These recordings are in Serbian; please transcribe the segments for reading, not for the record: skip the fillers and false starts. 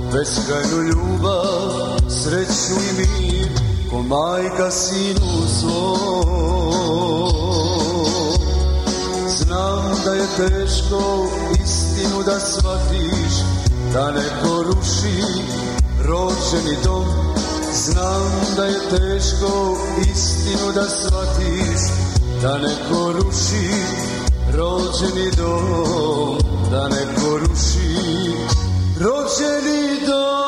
beskrajnu ljubav, sreću i mir, ko majka sinu svom. Znam da je teško istinu da shvatiš, da neko ruši rođeni dom. Znam da je teško istinu da shvatiš, da neko ruši rođeni dom, da neko ruši rođeni dom.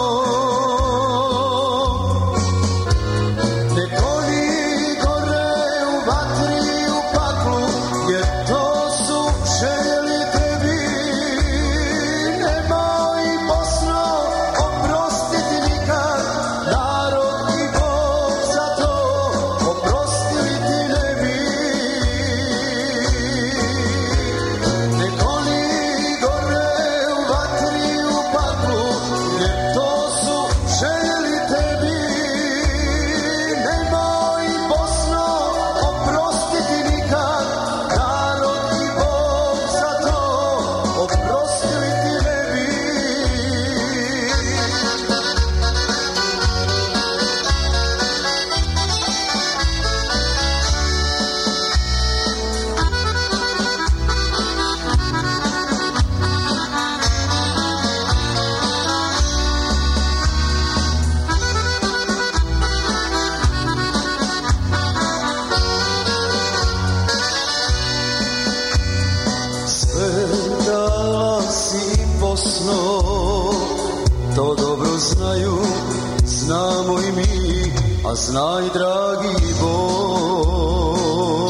To dobro znaju, znamo i mi, a znaj dragi Bog.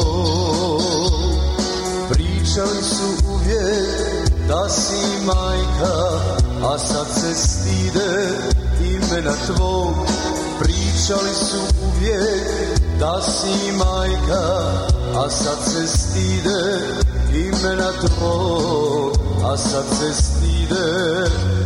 Pričali su uvijek da si majka, a sad se stide imena tvog. Pričali su uvijek da si majka, a sad se stide imena tvog, a sad se stide